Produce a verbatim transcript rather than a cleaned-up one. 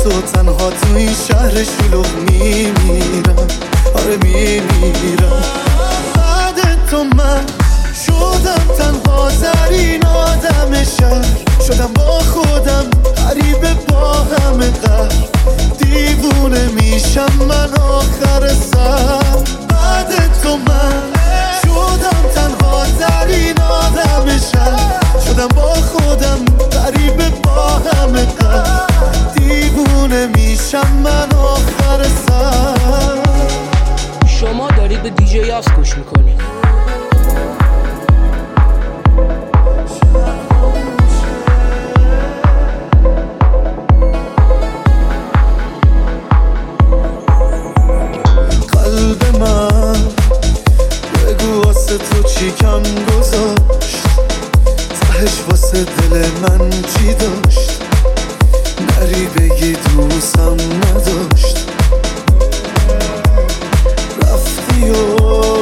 تو تنها تو این شهر شلوغ میمیرم، آره میمیرم. بعد تو من شدم تنها ترین آدم شهر، شدم با خودم غریبه با همه قهر، دیوونه میشم من آخر سر. بعد تو من شدم تنها ترین آدم شهر، شدم با خودم غریبه با همه قهر، دیوونه میشم من آخر سر. شما دارید به دیجی یاس گوش میکنید. قلب من بگو واسه تو چی کم گذاشت، تهش واسه دل من چی داشت، نری بگی دوستم نداشت. رفتی و